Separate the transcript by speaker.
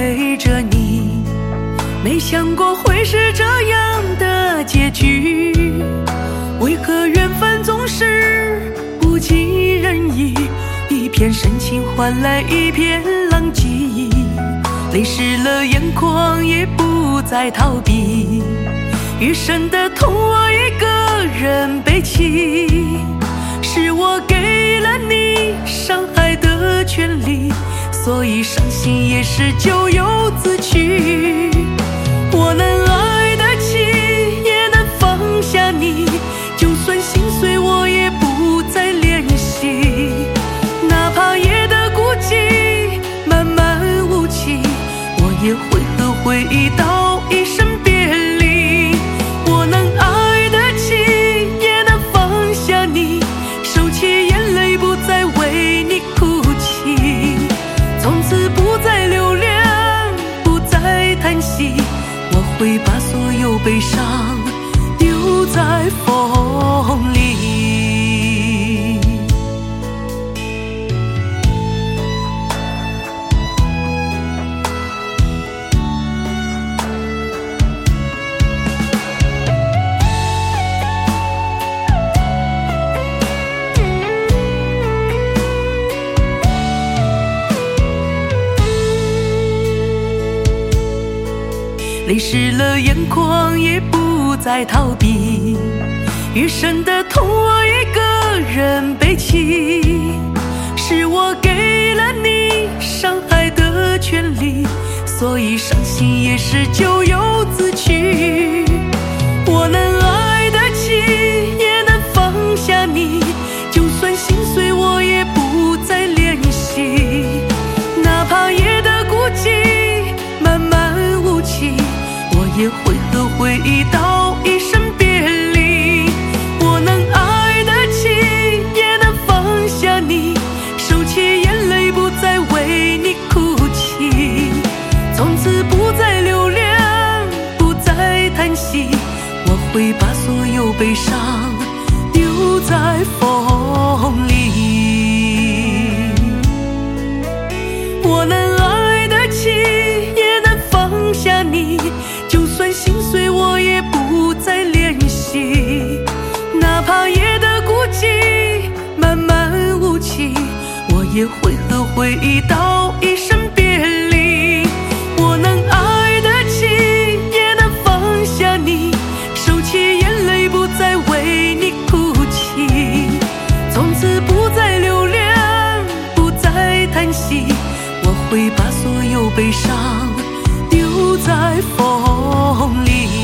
Speaker 1: 陪着你，没想过会是这样的结局。为何缘分总是不尽人意，一片深情换来一片狼藉，泪湿了眼眶也不再逃避，余生的痛我一个人背起，是我给了你伤害的权利，所以伤心也是咎由自取。我能爱得起，也能放下你，就算心碎我也不再联系，哪怕夜的孤寂漫漫无期，我也会和回忆道一声别离。我能爱得起，也能放下你，收起眼泪不再为你哭泣，从此不再留恋，不再叹息，我会把所有悲伤丢在风里。泪湿了眼眶也不再逃避，余生的痛我一个人背起，是我给了你伤害的权利，所以伤心也是咎由自取。我能爱得起，也能放下你，就算心碎我也不再联系，哪怕夜的孤寂漫漫无期，我也会和回忆道一声别离。我能爱得起，也能放下你，收起眼泪不再为你哭泣，从此不再留恋，不再叹息，我会把所有悲伤丢在风里。我能爱得起，也能放下你，就算心碎我也不再联系，哪怕夜的孤寂漫漫无期，我也会和回忆道一声别离。我能爱得起，也能放下你，收起眼泪不再为你哭泣，从此不再留恋，不再叹息，我会把所有悲伤丢在风里。